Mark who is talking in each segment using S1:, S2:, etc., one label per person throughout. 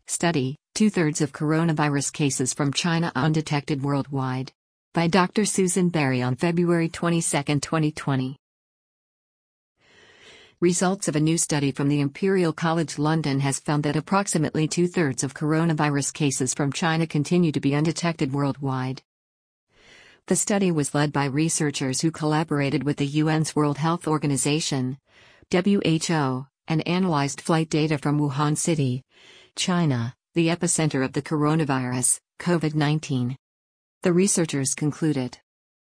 S1: Study: Two-thirds of coronavirus cases from China undetected worldwide. By Dr. Susan Berry on February 22, 2020. Results of a new study from the Imperial College London has found that approximately two-thirds of coronavirus cases from China continue to be undetected worldwide. The study was led by researchers who collaborated with the UN's World Health Organization, WHO, and analyzed flight data from Wuhan City, China, the epicenter of the coronavirus, COVID-19. The researchers concluded.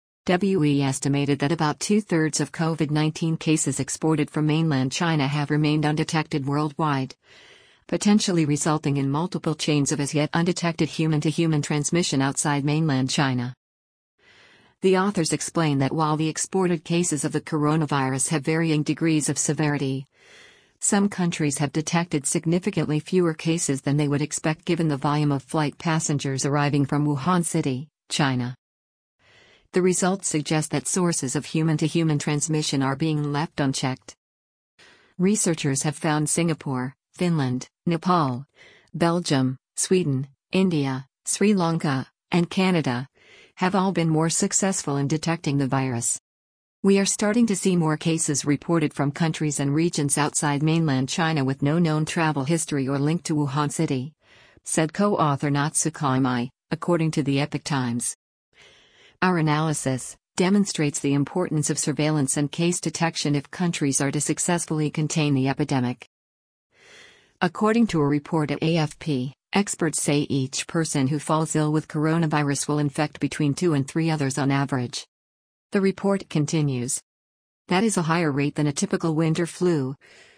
S1: WE estimated that about two-thirds of COVID-19 cases exported from mainland China have remained undetected worldwide, potentially resulting in multiple chains of as yet undetected human-to-human transmission outside mainland China. The authors explain that while the exported cases of the coronavirus have varying degrees of severity, some countries have detected significantly fewer cases than they would expect given the volume of flight passengers arriving from Wuhan City, China. The results suggest that sources of human-to-human transmission are being left unchecked. Researchers have found Singapore, Finland, Nepal, Belgium, Sweden, India, Sri Lanka, and Canada have all been more successful in detecting the virus. We are starting to see more cases reported from countries and regions outside mainland China with no known travel history or link to Wuhan City, said co-author Natsuko Imai, according to the Epoch Times. Our analysis demonstrates the importance of surveillance and case detection if countries are to successfully contain the epidemic. According to a report at AFP, experts say each person who falls ill with coronavirus will infect between 2 and 3 others on average. The report continues. That is a higher rate than a typical winter flu,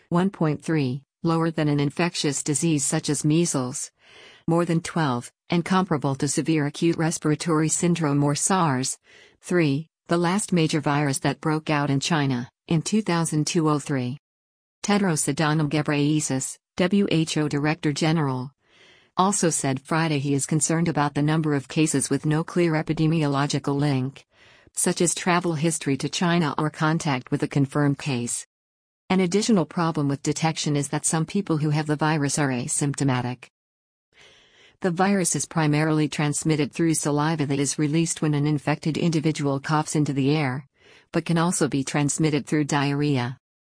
S1: 1.3, lower than an infectious disease such as measles, more than 12, and comparable to severe acute respiratory syndrome or SARS, 3, the last major virus that broke out in China, in 2002-03. Tedros Adhanom Ghebreyesus, WHO Director General, also said Friday he is concerned about the number of cases with no clear epidemiological link, such as travel history to China or contact with a confirmed case. An additional problem with detection is that some people who have the virus are asymptomatic. The virus is primarily transmitted through saliva that is released when an infected individual coughs into the air, but can also be transmitted through diarrhea,